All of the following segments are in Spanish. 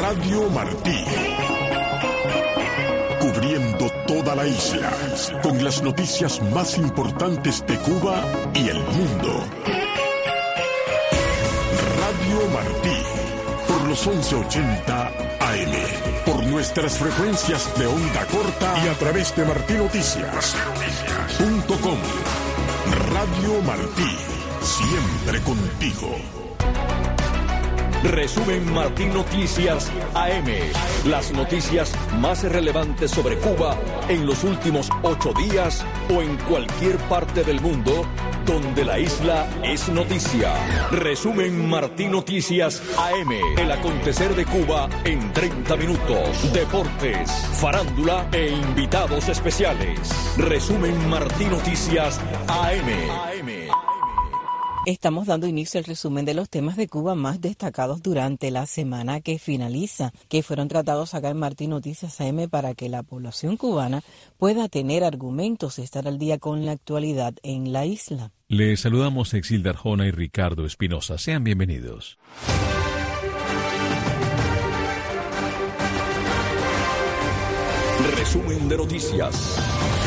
Radio Martí. Cubriendo toda la isla, con las noticias más importantes de Cuba y el mundo. Radio Martí, por los 1180 AM, por nuestras frecuencias de onda corta y a través de martinoticias.com. Radio Martí, siempre contigo. Resumen Martín Noticias AM. Las noticias más relevantes sobre Cuba en los últimos 8 días o en cualquier parte del mundo donde la isla es noticia. Resumen Martín Noticias AM. El acontecer de Cuba en 30 minutos. Deportes, farándula e invitados especiales. Resumen Martín Noticias AM. Estamos dando inicio al resumen de los temas de Cuba más destacados durante la semana que finaliza, que fueron tratados acá en Martín Noticias AM para que la población cubana pueda tener argumentos y estar al día con la actualidad en la isla. Les saludamos Exilda Arjona y Ricardo Espinosa. Sean bienvenidos. Resumen de noticias.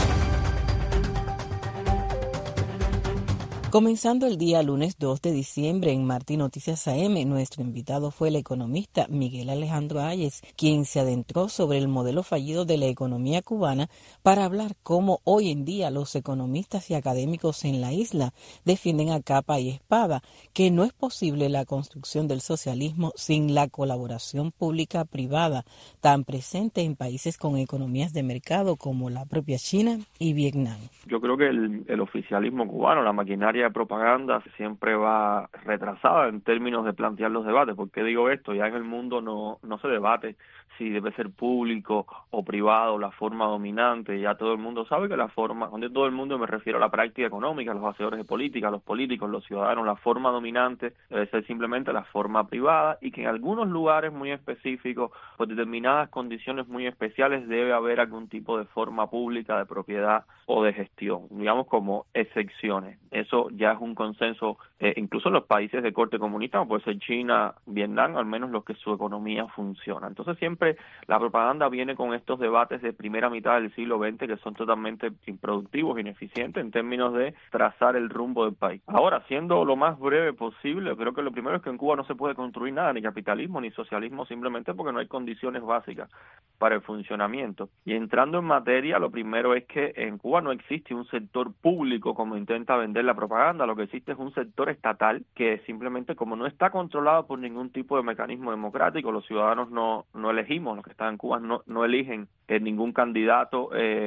Comenzando el día lunes 2 de diciembre en Martín Noticias AM, nuestro invitado fue el economista Miguel Alejandro Ayes, quien se adentró sobre el modelo fallido de la economía cubana para hablar cómo hoy en día los economistas y académicos en la isla defienden a capa y espada que no es posible la construcción del socialismo sin la colaboración pública-privada tan presente en países con economías de mercado como la propia China y Vietnam. Yo creo que el oficialismo cubano, la maquinaria de propaganda siempre va retrasada en términos de plantear los debates. ¿Por qué digo esto? Ya en el mundo no se debate si debe ser público o privado la forma dominante. Ya todo el mundo sabe que la forma, donde todo el mundo me refiero a la práctica económica, los hacedores de política, los políticos, los ciudadanos, la forma dominante debe ser simplemente la forma privada y que en algunos lugares muy específicos, por determinadas condiciones muy especiales, debe haber algún tipo de forma pública de propiedad o de gestión, digamos como excepciones. Eso ya es un consenso, incluso en los países de corte comunista, como puede ser China, Vietnam, al menos los que su economía funciona. Entonces siempre la propaganda viene con estos debates de primera mitad del siglo XX que son totalmente improductivos, ineficientes en términos de trazar el rumbo del país. Ahora, siendo lo más breve posible, creo que lo primero es que en Cuba no se puede construir nada, ni capitalismo ni socialismo, simplemente porque no hay condiciones básicas para el funcionamiento. Y entrando en materia, lo primero es que en Cuba no existe un sector público como intenta vender la propaganda. Lo que existe es un sector estatal que simplemente, como no está controlado por ningún tipo de mecanismo democrático, los ciudadanos no elegimos, los que están en Cuba no eligen ningún candidato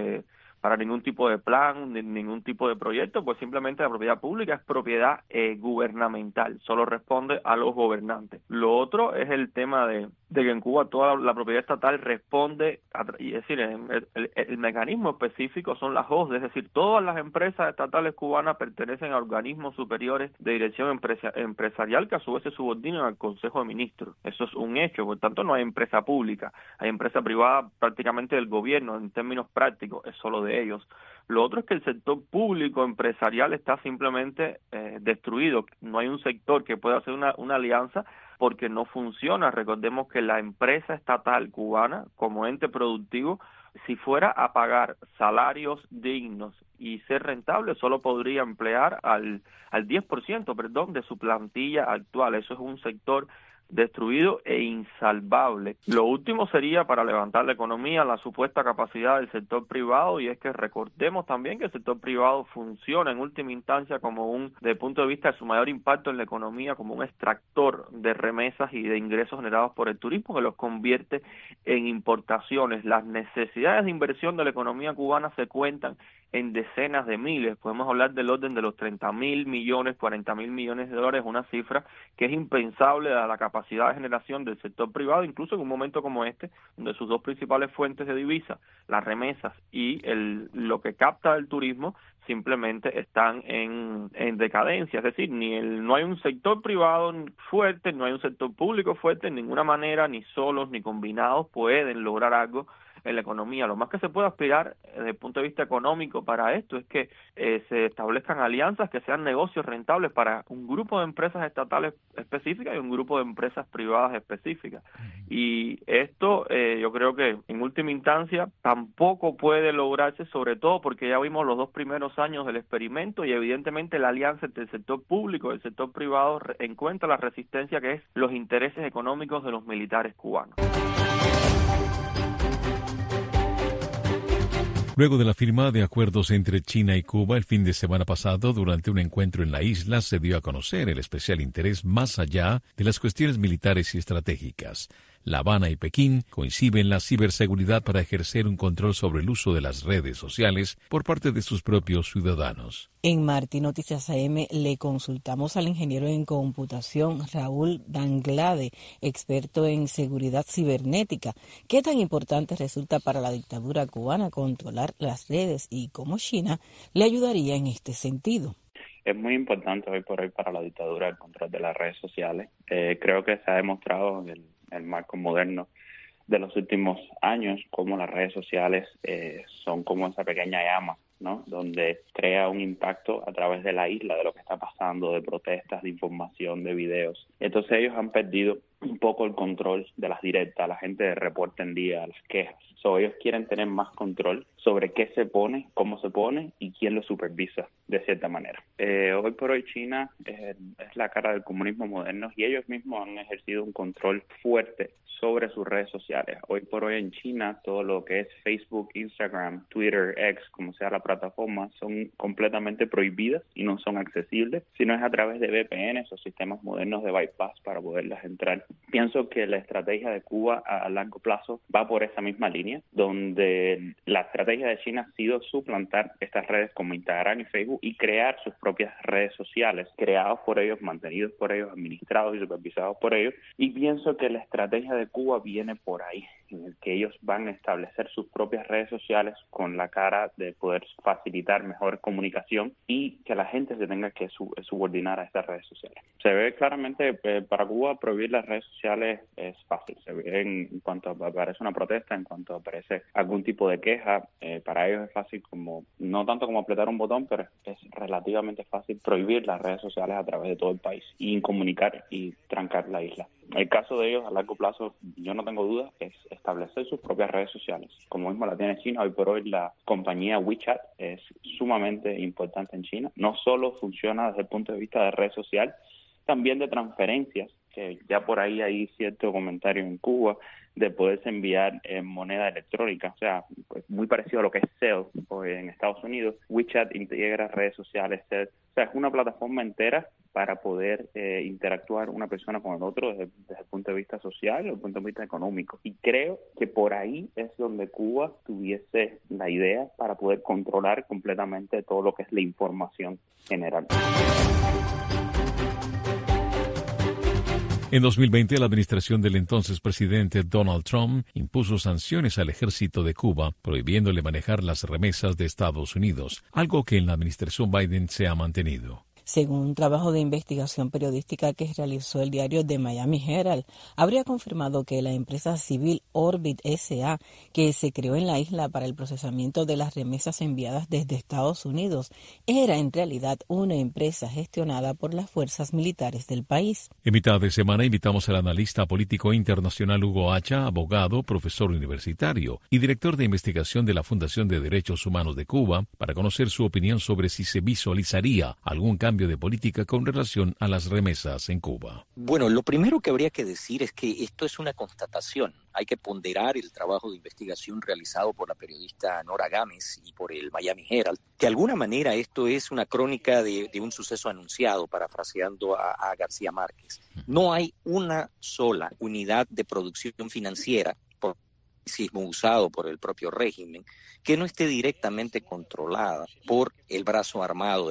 para ningún tipo de plan, ningún tipo de proyecto, pues simplemente la propiedad pública es propiedad gubernamental, solo responde a los gobernantes. Lo otro es el tema de que en Cuba toda la propiedad estatal responde, es decir, el mecanismo específico son las OSDE, es decir, todas las empresas estatales cubanas pertenecen a organismos superiores de dirección empresarial que a su vez se subordinan al Consejo de Ministros. Eso es un hecho, por tanto no hay empresa pública, hay empresa privada prácticamente del gobierno, en términos prácticos es solo de ellos. Lo otro es que el sector público empresarial está simplemente destruido, no hay un sector que pueda hacer una alianza porque no funciona. Recordemos que la empresa estatal cubana, como ente productivo, si fuera a pagar salarios dignos y ser rentable, solo podría emplear al 10%, de su plantilla actual. Eso es un sector destruido e insalvable. Lo último sería, para levantar la economía, la supuesta capacidad del sector privado, y es que recordemos también que el sector privado funciona en última instancia como desde el punto de vista de su mayor impacto en la economía, como un extractor de remesas y de ingresos generados por el turismo que los convierte en importaciones. Las necesidades de inversión de la economía cubana se cuentan en decenas de miles, podemos hablar del orden de los 30.000 millones, 40.000 millones de dólares, una cifra que es impensable a la capacidad de generación del sector privado, incluso en un momento como este, donde sus dos principales fuentes de divisa, las remesas y lo que capta el turismo, simplemente están en decadencia. Es decir, no hay un sector privado fuerte, no hay un sector público fuerte, en ninguna manera, ni solos ni combinados pueden lograr algo en la economía. Lo más que se puede aspirar desde el punto de vista económico para esto es que se establezcan alianzas que sean negocios rentables para un grupo de empresas estatales específicas y un grupo de empresas privadas específicas. Y esto yo creo que en última instancia tampoco puede lograrse, sobre todo porque ya vimos los 2 primeros años del experimento y evidentemente la alianza entre el sector público y el sector privado encuentra la resistencia que es los intereses económicos de los militares cubanos. Luego de la firma de acuerdos entre China y Cuba el fin de semana pasado, durante un encuentro en la isla, se dio a conocer el especial interés más allá de las cuestiones militares y estratégicas. La Habana y Pekín coinciden en la ciberseguridad para ejercer un control sobre el uso de las redes sociales por parte de sus propios ciudadanos. En Martí Noticias AM le consultamos al ingeniero en computación Raúl Danglade, experto en seguridad cibernética, qué tan importante resulta para la dictadura cubana controlar las redes y cómo China le ayudaría en este sentido. Es muy importante hoy por hoy para la dictadura el control de las redes sociales. Creo que se ha demostrado en el marco moderno de los últimos años cómo las redes sociales son como esa pequeña llama, ¿no? Donde crea un impacto a través de la isla, de lo que está pasando, de protestas, de información, de videos. Entonces ellos han perdido un poco el control de las directas, la gente reporta en día, las quejas. Ellos quieren tener más control sobre qué se pone, cómo se pone y quién lo supervisa, de cierta manera. Hoy por hoy China es la cara del comunismo moderno y ellos mismos han ejercido un control fuerte sobre sus redes sociales. Hoy por hoy en China todo lo que es Facebook, Instagram, Twitter, X, como sea la plataforma, son completamente prohibidas y no son accesibles, sino es a través de VPNs o sistemas modernos de bypass para poderlas entrar. Pienso que la estrategia de Cuba a largo plazo va por esa misma línea, donde la estrategia de China ha sido suplantar estas redes como Instagram y Facebook y crear sus propias redes sociales, creados por ellos, mantenidos por ellos, administrados y supervisados por ellos. Y pienso que la estrategia de Cuba viene por ahí, en el que ellos van a establecer sus propias redes sociales con la cara de poder facilitar mejor comunicación y que la gente se tenga que subordinar a estas redes sociales. Se ve claramente, para Cuba prohibir las redes sociales es fácil. Se ve en cuanto aparece una protesta, en cuanto aparece algún tipo de queja, para ellos es fácil, como no tanto como apretar un botón, pero es relativamente fácil prohibir las redes sociales a través de todo el país y incomunicar y trancar la isla. El caso de ellos a largo plazo, yo no tengo duda, es establecer sus propias redes sociales, como mismo la tiene China. Hoy por hoy la compañía WeChat es sumamente importante en China. No solo funciona desde el punto de vista de red social, también de transferencias, que ya por ahí hay cierto comentario en Cuba de poderse enviar moneda electrónica, o sea, pues muy parecido a lo que es Zelle en Estados Unidos. WeChat integra redes sociales, Zelle, o sea, es una plataforma entera para poder interactuar una persona con el otro desde el punto de vista social y desde el punto de vista económico. Y creo que por ahí es donde Cuba tuviese la idea para poder controlar completamente todo lo que es la información general. En 2020, la administración del entonces presidente Donald Trump impuso sanciones al ejército de Cuba, prohibiéndole manejar las remesas de Estados Unidos, algo que en la administración Biden se ha mantenido. Según un trabajo de investigación periodística que realizó el diario The Miami Herald, habría confirmado que la empresa civil Orbit S.A., que se creó en la isla para el procesamiento de las remesas enviadas desde Estados Unidos, era en realidad una empresa gestionada por las fuerzas militares del país. En mitad de semana invitamos al analista político internacional Hugo Hacha, abogado, profesor universitario y director de investigación de la Fundación de Derechos Humanos de Cuba, para conocer su opinión sobre si se visualizaría algún cambio de política con relación a las remesas en Cuba. Bueno, lo primero que habría que decir es que esto es una constatación. Hay que ponderar el trabajo de investigación realizado por la periodista Nora Gámez y por el Miami Herald. De alguna manera esto es una crónica de un suceso anunciado, parafraseando a García Márquez. No hay una sola unidad de producción financiera usado por el propio régimen que no esté directamente controlada por el brazo armado del mismo.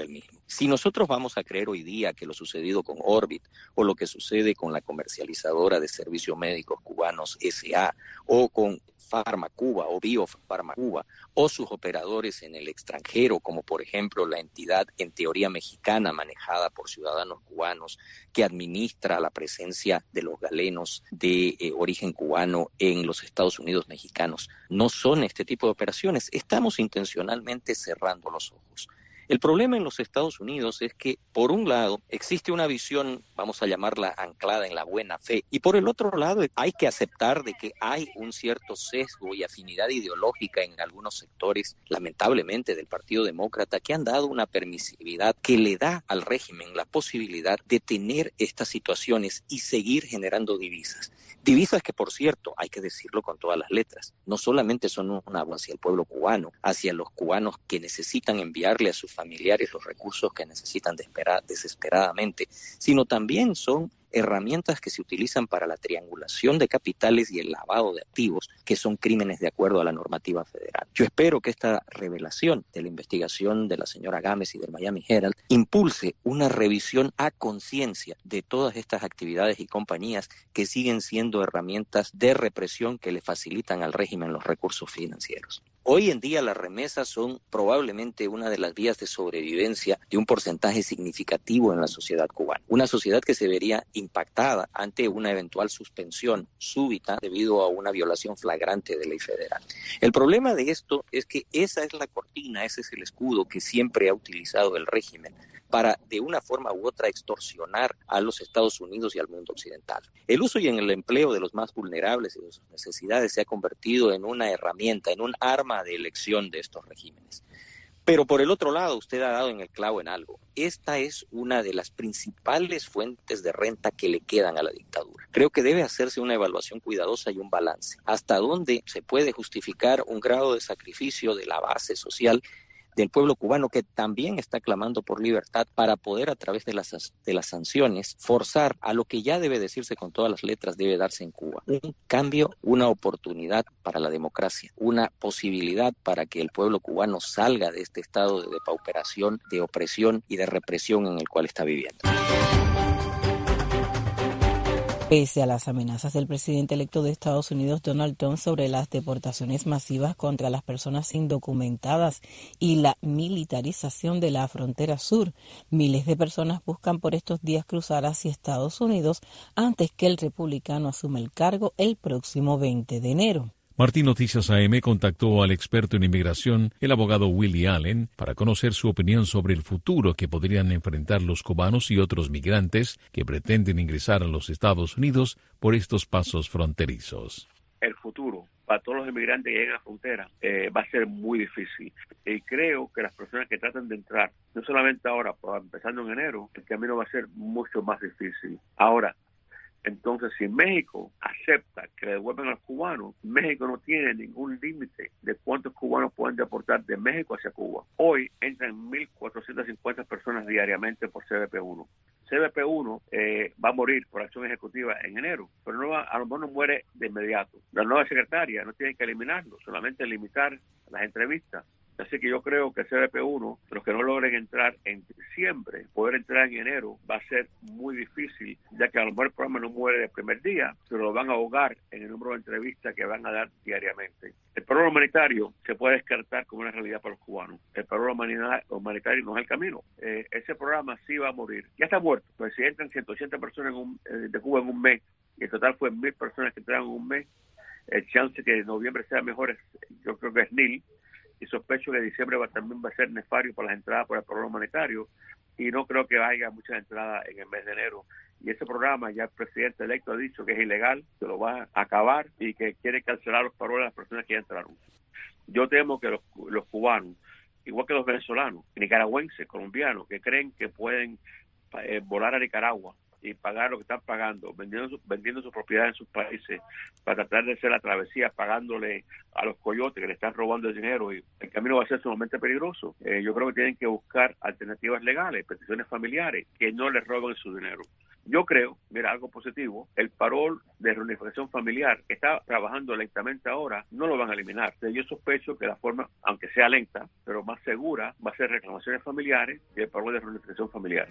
Si nosotros vamos a creer hoy día que lo sucedido con Orbit o lo que sucede con la comercializadora de servicios médicos cubanos S.A. o con Farmacuba o Biofarmacuba o sus operadores en el extranjero, como por ejemplo la entidad en teoría mexicana manejada por ciudadanos cubanos que administra la presencia de los galenos de origen cubano en los Estados Unidos mexicanos, no son este tipo de operaciones, estamos intencionalmente cerrando los ojos. El problema en los Estados Unidos es que, por un lado, existe una visión, vamos a llamarla anclada en la buena fe, y por el otro lado hay que aceptar de que hay un cierto sesgo y afinidad ideológica en algunos sectores, lamentablemente del Partido Demócrata, que han dado una permisividad que le da al régimen la posibilidad de tener estas situaciones y seguir generando divisas. Divisas que, por cierto, hay que decirlo con todas las letras, no solamente son un agua hacia el pueblo cubano, hacia los cubanos que necesitan enviarle a sus familiares los recursos que necesitan desesperadamente, sino también son herramientas que se utilizan para la triangulación de capitales y el lavado de activos, que son crímenes de acuerdo a la normativa federal. Yo espero que esta revelación de la investigación de la señora Gámez y del Miami Herald impulse una revisión a conciencia de todas estas actividades y compañías que siguen siendo herramientas de represión que le facilitan al régimen los recursos financieros. Hoy en día las remesas son probablemente una de las vías de sobrevivencia de un porcentaje significativo en la sociedad cubana. Una sociedad que se vería impactada ante una eventual suspensión súbita debido a una violación flagrante de ley federal. El problema de esto es que esa es la cortina, ese es el escudo que siempre ha utilizado el régimen para, de una forma u otra, extorsionar a los Estados Unidos y al mundo occidental. El uso y en el empleo de los más vulnerables y de sus necesidades se ha convertido en una herramienta, en un arma de elección de estos regímenes. Pero por el otro lado, usted ha dado en el clavo en algo. Esta es una de las principales fuentes de renta que le quedan a la dictadura. Creo que debe hacerse una evaluación cuidadosa y un balance. ¿Hasta dónde se puede justificar un grado de sacrificio de la base social del pueblo cubano que también está clamando por libertad para poder, a través de las sanciones, forzar a lo que ya debe decirse con todas las letras debe darse en Cuba? Un cambio, una oportunidad para la democracia, una posibilidad para que el pueblo cubano salga de este estado de depauperación, de opresión y de represión en el cual está viviendo. Pese a las amenazas del presidente electo de Estados Unidos, Donald Trump, sobre las deportaciones masivas contra las personas indocumentadas y la militarización de la frontera sur, miles de personas buscan por estos días cruzar hacia Estados Unidos antes que el republicano asuma el cargo el próximo 20 de enero. Martín Noticias AM contactó al experto en inmigración, el abogado Willie Allen, para conocer su opinión sobre el futuro que podrían enfrentar los cubanos y otros migrantes que pretenden ingresar a los Estados Unidos por estos pasos fronterizos. El futuro para todos los inmigrantes que lleguen a la frontera va a ser muy difícil. Y creo que las personas que tratan de entrar, no solamente ahora, pero empezando en enero, el camino va a ser mucho más difícil. Ahora, entonces, si México acepta que le devuelvan a los cubanos, México no tiene ningún límite de cuántos cubanos pueden deportar de México hacia Cuba. Hoy entran 1.450 personas diariamente por CBP-1. CBP-1 va a morir por acción ejecutiva en enero, pero a lo mejor no muere de inmediato. La nueva secretaria no tiene que eliminarlo, solamente limitar las entrevistas. Así que yo creo que el CBP-1, los que no logren entrar en diciembre, poder entrar en enero, va a ser muy difícil, ya que a lo mejor el programa no muere del primer día, pero lo van a ahogar en el número de entrevistas que van a dar diariamente. El programa humanitario se puede descartar como una realidad para los cubanos. El programa humanitario no es el camino. Ese programa sí va a morir. Ya está muerto. Pues si entran 180 personas de Cuba en un mes, y en total fue 1.000 personas que entraron en un mes, el chance que en noviembre sea mejor, yo creo que es nil. Y sospecho que diciembre también va a ser nefario para las entradas por el programa humanitario, y no creo que haya muchas entradas en el mes de enero. Y ese programa ya el presidente electo ha dicho que es ilegal, que lo va a acabar y que quiere cancelar los paroles a las personas que ya entraron. Yo temo que los cubanos, igual que los venezolanos, nicaragüenses, colombianos, que creen que pueden volar a Nicaragua y pagar lo que están pagando, vendiendo su propiedad en sus países para tratar de hacer la travesía, pagándole a los coyotes que le están robando el dinero, y el camino va a ser sumamente peligroso. Yo creo que tienen que buscar alternativas legales, peticiones familiares, que no les roben su dinero. Yo creo, mira, algo positivo, el parol de reunificación familiar que está trabajando lentamente ahora, no lo van a eliminar. Yo sospecho que la forma, aunque sea lenta, pero más segura, va a ser reclamaciones familiares y el parol de reunificación familiar.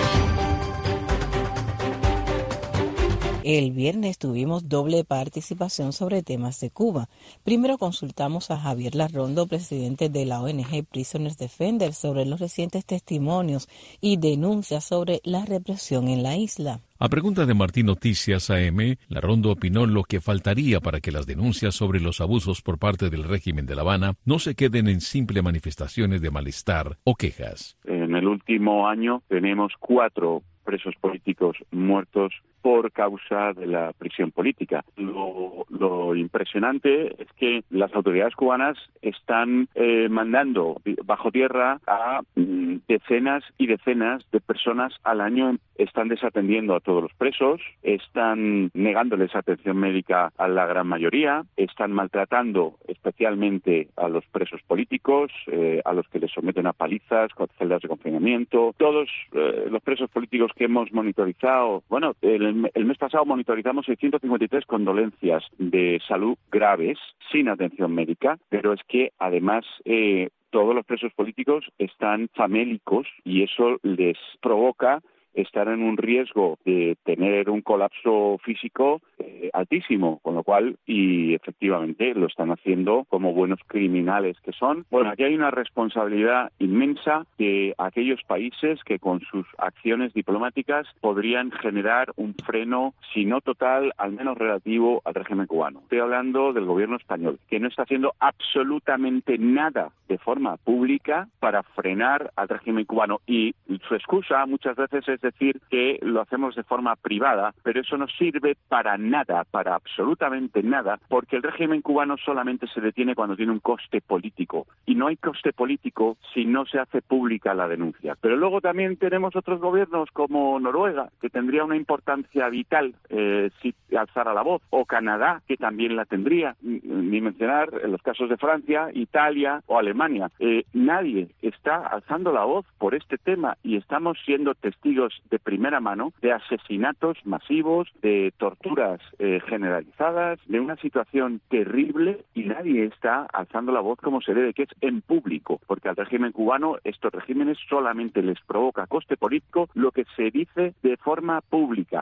El viernes tuvimos doble participación sobre temas de Cuba. Primero consultamos a Javier Larrondo, presidente de la ONG Prisoners Defenders, sobre los recientes testimonios y denuncias sobre la represión en la isla. A pregunta de Martín Noticias AM, Larrondo opinó lo que faltaría para que las denuncias sobre los abusos por parte del régimen de La Habana no se queden en simples manifestaciones de malestar o quejas. En el último año tenemos 4 presos políticos muertos por causa de la prisión política. Lo impresionante es que las autoridades cubanas están mandando bajo tierra a decenas y decenas de personas al año. Están desatendiendo a todos los presos, están negándoles atención médica a la gran mayoría, están maltratando especialmente a los presos políticos, a los que les someten a palizas, con celdas de confinamiento. Todos los presos políticos que hemos monitorizado, bueno, el mes pasado monitorizamos 653 condolencias de salud graves sin atención médica, pero es que además todos los presos políticos están famélicos y eso les provoca estar en un riesgo de tener un colapso físico altísimo, con lo cual, y efectivamente lo están haciendo como buenos criminales que son. Bueno, aquí hay una responsabilidad inmensa de aquellos países que con sus acciones diplomáticas podrían generar un freno, si no total, al menos relativo al régimen cubano. Estoy hablando del gobierno español, que no está haciendo absolutamente nada de forma pública para frenar al régimen cubano, y su excusa muchas veces es decir que lo hacemos de forma privada, pero eso no sirve para nada, para absolutamente nada, porque el régimen cubano solamente se detiene cuando tiene un coste político, y no hay coste político si no se hace pública la denuncia. Pero luego también tenemos otros gobiernos como Noruega, que tendría una importancia vital si alzara la voz, o Canadá, que también la tendría, ni mencionar los casos de Francia, Italia o Alemania. Nadie está alzando la voz por este tema, y estamos siendo testigos de primera mano de asesinatos masivos, de torturas generalizadas, de una situación terrible, y nadie está alzando la voz como se debe, que es en público, porque al régimen cubano estos regímenes solamente les provoca coste político lo que se dice de forma pública.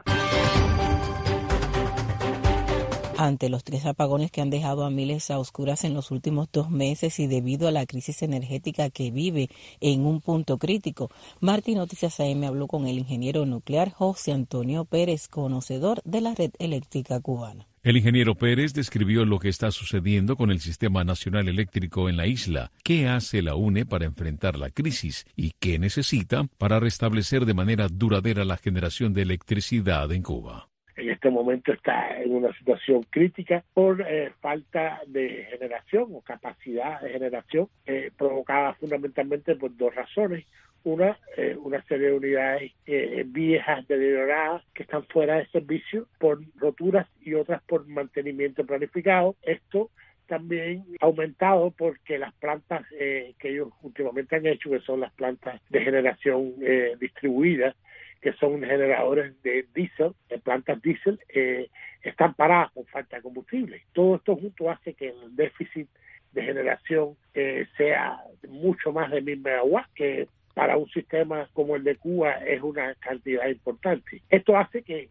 Ante los 3 apagones que han dejado a miles a oscuras en los últimos 2 meses y debido a la crisis energética que vive en un punto crítico, Martín Noticias AM habló con el ingeniero nuclear José Antonio Pérez, conocedor de la red eléctrica cubana. El ingeniero Pérez describió lo que está sucediendo con el Sistema Nacional Eléctrico en la isla, qué hace la UNE para enfrentar la crisis y qué necesita para restablecer de manera duradera la generación de electricidad en Cuba. En este momento está en una situación crítica por falta de generación o capacidad de generación provocada fundamentalmente por 2 razones. Una serie de unidades viejas, deterioradas, que están fuera de servicio por roturas, y otras por mantenimiento planificado. Esto también ha aumentado porque las plantas que ellos últimamente han hecho, que son las plantas de generación distribuida, que son generadores de diésel, de plantas diésel, están paradas por falta de combustible. Todo esto junto hace que el déficit de generación sea mucho más de 1.000 megawatts, que para un sistema como el de Cuba es una cantidad importante. Esto hace que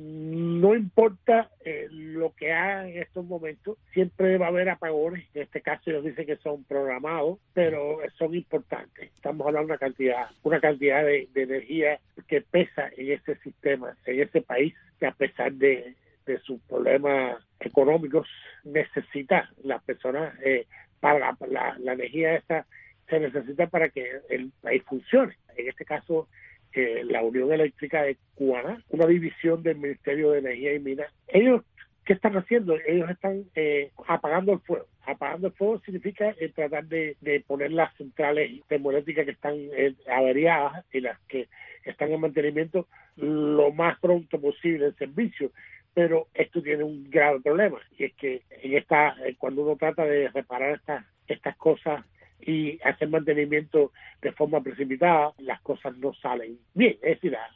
no importa lo que hagan en estos momentos, siempre va a haber apagones. En este caso ellos dicen que son programados, pero son importantes. Estamos hablando de una cantidad de energía que pesa en ese sistema, en ese país, que a pesar de sus problemas económicos necesita las personas para la energía esa se necesita para que el país funcione. En este caso, la Unión Eléctrica de Cubana, una división del Ministerio de Energía y Minas, ellos, ¿qué están haciendo? Ellos están apagando el fuego. Apagando el fuego significa tratar de poner las centrales termoeléctricas que están averiadas y las que están en mantenimiento lo más pronto posible en servicio. Pero esto tiene un grave problema, y es que cuando uno trata de reparar estas cosas y hacer mantenimiento de forma precipitada, las cosas no salen bien. Es decir,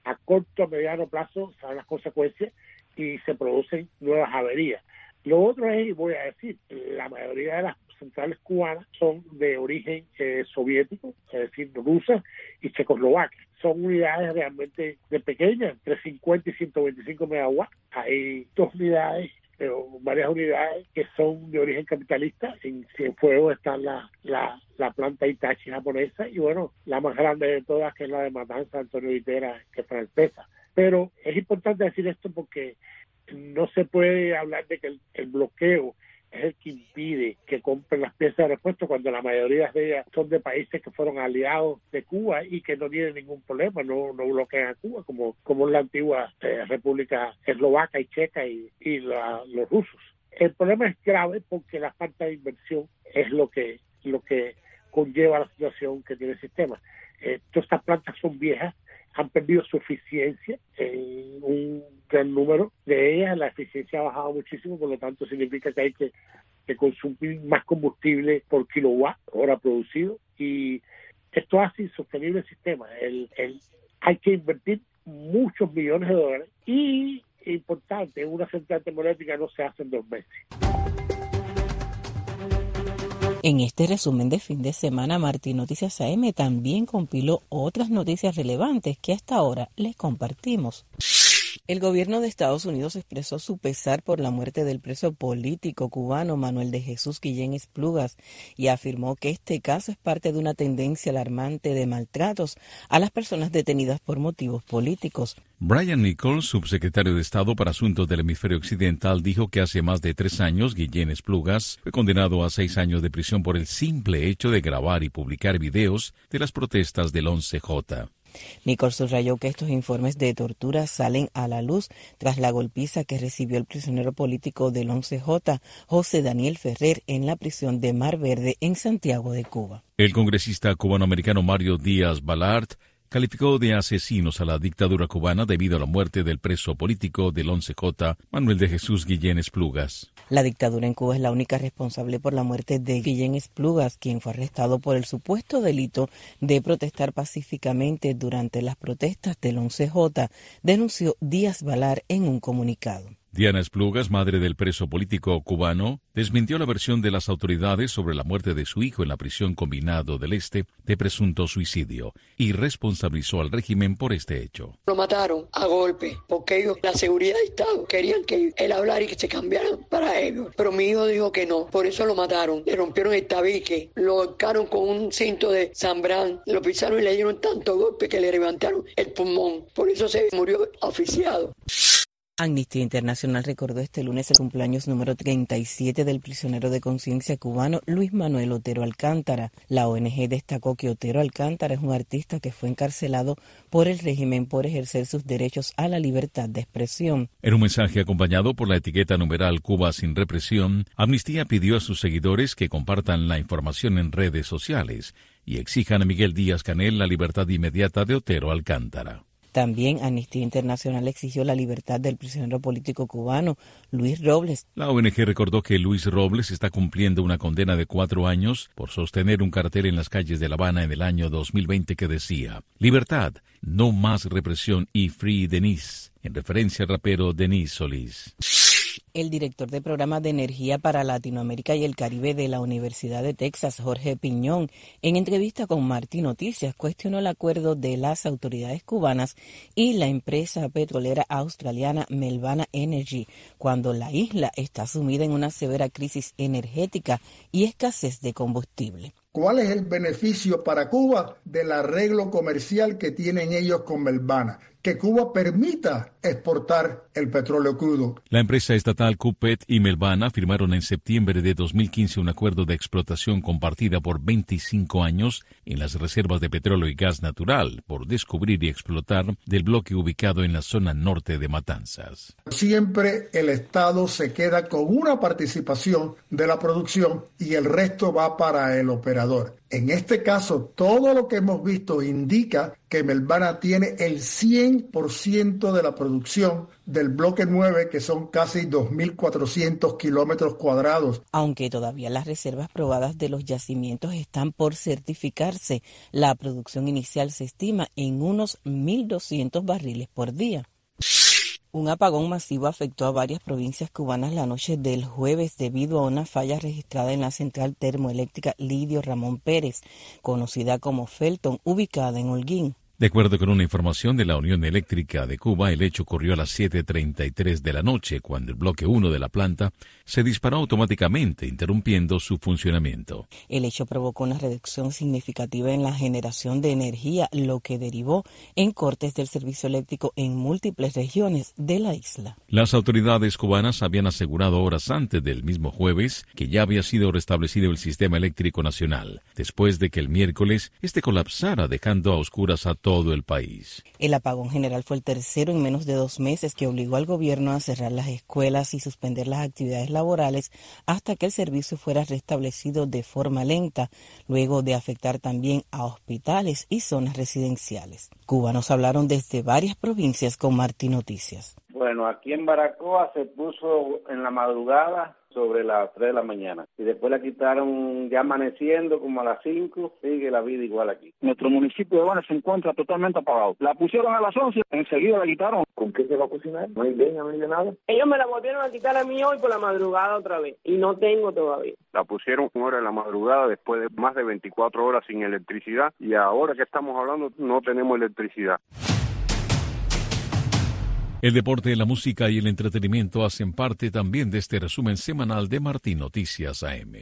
a corto, a mediano plazo, saben las consecuencias y se producen nuevas averías. Lo otro es, y voy a decir, la mayoría de las centrales cubanas son de origen soviético, es decir, rusas y checoslovacas. Son unidades realmente de pequeñas, entre 50 y 125 megawatts. Hay varias unidades que son de origen capitalista. En Cienfuegos está la planta Hitachi japonesa y bueno, la más grande de todas, que es la de Matanza, Antonio Vitera, que es francesa. Pero es importante decir esto porque no se puede hablar de que el bloqueo es el que impide que compren las piezas de repuesto cuando la mayoría de ellas son de países que fueron aliados de Cuba y que no tienen ningún problema, no bloquean a Cuba como la antigua República Eslovaca y Checa y los rusos. El problema es grave porque la falta de inversión es lo que conlleva la situación que tiene el sistema. Todas estas plantas son viejas, han perdido su eficiencia en un gran número de ellas, la eficiencia ha bajado muchísimo, por lo tanto significa que hay que consumir más combustible por kilowatt hora producido y esto hace insostenible el sistema. Hay que invertir muchos millones de dólares y, importante, una central termoeléctrica no se hace en 2 meses. En este resumen de fin de semana, Martín Noticias AM también compiló otras noticias relevantes que hasta ahora les compartimos. El gobierno de Estados Unidos expresó su pesar por la muerte del preso político cubano Manuel de Jesús Guillén Esplugas y afirmó que este caso es parte de una tendencia alarmante de maltratos a las personas detenidas por motivos políticos. Brian Nichols, subsecretario de Estado para Asuntos del Hemisferio Occidental, dijo que hace más de 3 años Guillén Esplugas fue condenado a 6 años de prisión por el simple hecho de grabar y publicar videos de las protestas del 11J. Nichols subrayó que estos informes de tortura salen a la luz tras la golpiza que recibió el prisionero político del 11J, José Daniel Ferrer, en la prisión de Mar Verde, en Santiago de Cuba. El congresista cubanoamericano Mario Díaz Balart calificó de asesinos a la dictadura cubana debido a la muerte del preso político del 11J, Manuel de Jesús Guillén Esplugas. La dictadura en Cuba es la única responsable por la muerte de Guillén Esplugas, quien fue arrestado por el supuesto delito de protestar pacíficamente durante las protestas del 11J, denunció Díaz Balart en un comunicado. Diana Esplugas, madre del preso político cubano, desmintió la versión de las autoridades sobre la muerte de su hijo en la prisión Combinado del Este de presunto suicidio y responsabilizó al régimen por este hecho. Lo mataron a golpe porque ellos, la seguridad de Estado, querían que él hablara y que se cambiaran para ellos. Pero mi hijo dijo que no, por eso lo mataron. Le rompieron el tabique, lo ahorcaron con un cinto de Zambrán, lo pisaron y le dieron tanto golpe que le levantaron el pulmón. Por eso se murió asfixiado. Amnistía Internacional recordó este lunes el cumpleaños número 37 del prisionero de conciencia cubano Luis Manuel Otero Alcántara. La ONG destacó que Otero Alcántara es un artista que fue encarcelado por el régimen por ejercer sus derechos a la libertad de expresión. En un mensaje acompañado por la etiqueta numeral Cuba sin represión, Amnistía pidió a sus seguidores que compartan la información en redes sociales y exijan a Miguel Díaz-Canel la libertad inmediata de Otero Alcántara. También Amnistía Internacional exigió la libertad del prisionero político cubano Luis Robles. La ONG recordó que Luis Robles está cumpliendo una condena de 4 años por sostener un cartel en las calles de La Habana en el año 2020 que decía «Libertad, no más represión y Free Denise», en referencia al rapero Denis Solís. El director de Programa de Energía para Latinoamérica y el Caribe de la Universidad de Texas, Jorge Piñón, en entrevista con Martín Noticias, cuestionó el acuerdo de las autoridades cubanas y la empresa petrolera australiana Melvana Energy, cuando la isla está sumida en una severa crisis energética y escasez de combustible. ¿Cuál es el beneficio para Cuba del arreglo comercial que tienen ellos con Melvana? Que Cuba permita exportar el petróleo crudo. La empresa estatal CUPET y Melvana firmaron en septiembre de 2015 un acuerdo de explotación compartida por 25 años en las reservas de petróleo y gas natural por descubrir y explotar del bloque ubicado en la zona norte de Matanzas. Siempre el Estado se queda con una participación de la producción y el resto va para el operador. En este caso, todo lo que hemos visto indica que Melbana tiene el 100% de la producción del bloque 9, que son casi 2.400 kilómetros cuadrados. Aunque todavía las reservas probadas de los yacimientos están por certificarse, la producción inicial se estima en unos 1.200 barriles por día. Un apagón masivo afectó a varias provincias cubanas la noche del jueves debido a una falla registrada en la central termoeléctrica Lidio Ramón Pérez, conocida como Felton, ubicada en Holguín. De acuerdo con una información de la Unión Eléctrica de Cuba, el hecho ocurrió a las 7:33 de la noche, cuando el bloque 1 de la planta se disparó automáticamente, interrumpiendo su funcionamiento. El hecho provocó una reducción significativa en la generación de energía, lo que derivó en cortes del servicio eléctrico en múltiples regiones de la isla. Las autoridades cubanas habían asegurado horas antes del mismo jueves que ya había sido restablecido el sistema eléctrico nacional, después de que el miércoles este colapsara, dejando a oscuras a todo el país. El apagón general fue el tercero en menos de 2 meses que obligó al gobierno a cerrar las escuelas y suspender las actividades laborales hasta que el servicio fuera restablecido de forma lenta, luego de afectar también a hospitales y zonas residenciales. Cubanos hablaron desde varias provincias con Martí Noticias. Bueno, aquí en Baracoa se puso en la madrugada sobre las 3 de la mañana. Y después la quitaron ya amaneciendo como a las 5, sigue la vida igual aquí. Nuestro municipio de Habana se encuentra totalmente apagado. La pusieron a las 11, enseguida la quitaron. ¿Con qué se va a cocinar? No hay leña, no hay de nada. Ellos me la volvieron a quitar a mí hoy por la madrugada otra vez y no tengo todavía. La pusieron ahora en la madrugada después de más de 24 horas sin electricidad y ahora que estamos hablando no tenemos electricidad. El deporte, la música y el entretenimiento hacen parte también de este resumen semanal de Martí Noticias AM.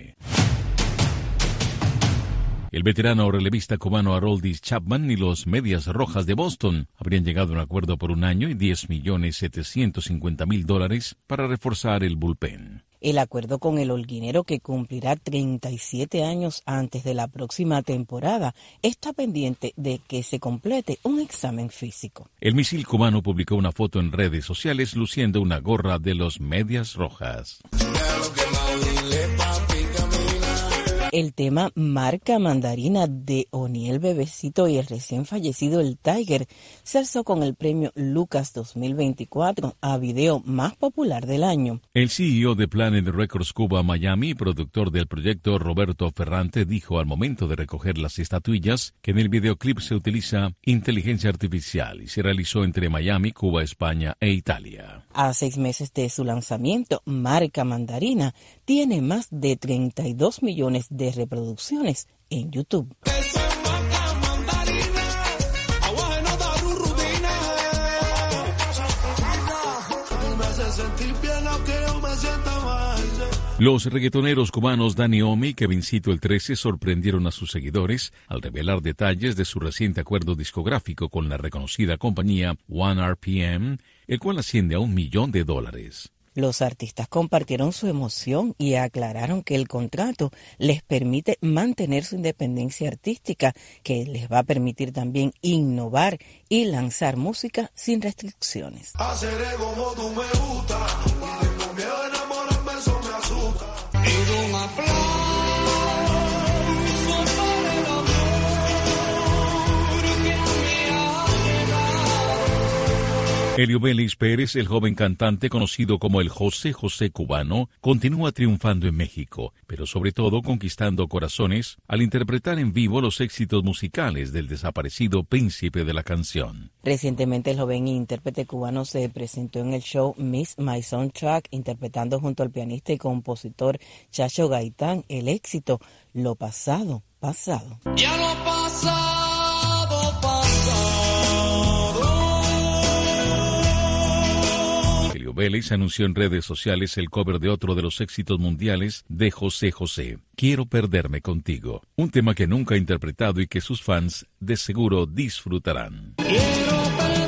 El veterano relevista cubano Aroldis Chapman y los Medias Rojas de Boston habrían llegado a un acuerdo por un año y $10.750.000 para reforzar el bullpen. El acuerdo con el holguinero, que cumplirá 37 años antes de la próxima temporada, está pendiente de que se complete un examen físico. El misil cubano publicó una foto en redes sociales luciendo una gorra de los Medias Rojas. El tema Marca Mandarina de Oniel Bebecito y el recién fallecido El Tiger se alzó con el premio Lucas 2024 a video más popular del año. El CEO de Planet Records Cuba Miami y productor del proyecto, Roberto Ferrante, dijo al momento de recoger las estatuillas que en el videoclip se utiliza inteligencia artificial y se realizó entre Miami, Cuba, España e Italia. A 6 meses de su lanzamiento, Marca Mandarina tiene más de 32 millones de reproducciones en YouTube. Los reggaetoneros cubanos Dani Omi y Kevincito el 13 sorprendieron a sus seguidores al revelar detalles de su reciente acuerdo discográfico con la reconocida compañía One RPM, el cual asciende a $1 millón. Los artistas compartieron su emoción y aclararon que el contrato les permite mantener su independencia artística, que les va a permitir también innovar y lanzar música sin restricciones. Haceré como tú me gusta, y tengo miedo de enamorarme, eso me asusta. Pido un aplauso para el amor que me ha llegado. Helio Vélez Pérez, el joven cantante conocido como el José José cubano, continúa triunfando en México, pero sobre todo conquistando corazones al interpretar en vivo los éxitos musicales del desaparecido príncipe de la canción. Recientemente el joven intérprete cubano se presentó en el show Miss My Soundtrack, interpretando junto al pianista y compositor Chacho Gaitán el éxito Lo Pasado, Pasado. Ya lo pasado, pasado. Helio Vélez anunció en redes sociales el cover de otro de los éxitos mundiales de José José, Quiero perderme contigo, un tema que nunca ha interpretado y que sus fans de seguro disfrutarán. Quiero perderme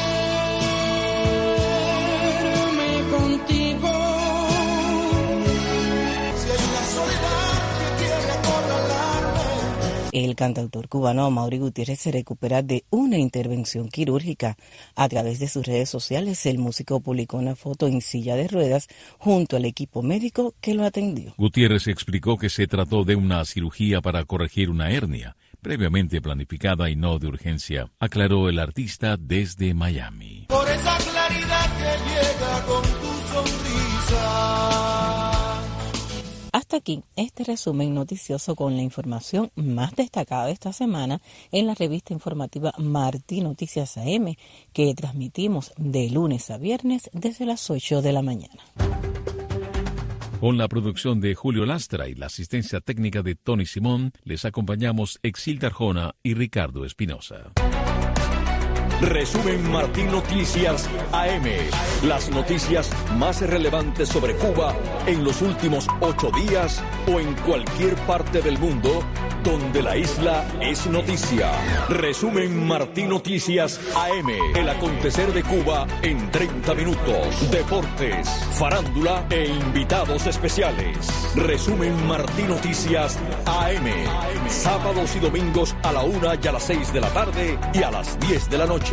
contigo. Si hay una soledad que tiene acorralarme, El cantautor cubano Amaury Gutiérrez se recupera de una intervención quirúrgica. A través de sus redes sociales, el músico publicó una foto en silla de ruedas junto al equipo médico que lo atendió. Gutiérrez explicó que se trató de una cirugía para corregir una hernia, previamente planificada y no de urgencia, aclaró el artista desde Miami. Por esa claridad que llega con tu sonrisa. Hasta aquí este resumen noticioso con la información más destacada de esta semana en la revista informativa Martí Noticias AM, que transmitimos de lunes a viernes desde las 8 de la mañana. Con la producción de Julio Lastra y la asistencia técnica de Tony Simón, les acompañamos Exilda Arjona y Ricardo Espinosa. Resumen Martí Noticias AM. Las noticias más relevantes sobre Cuba en los últimos 8 días o en cualquier parte del mundo donde la isla es noticia. Resumen Martí Noticias AM. El acontecer de Cuba en 30 minutos. Deportes, farándula e invitados especiales. Resumen Martí Noticias AM. Sábados y domingos a la 1 y a las 6 de la tarde y a las 10 de la noche.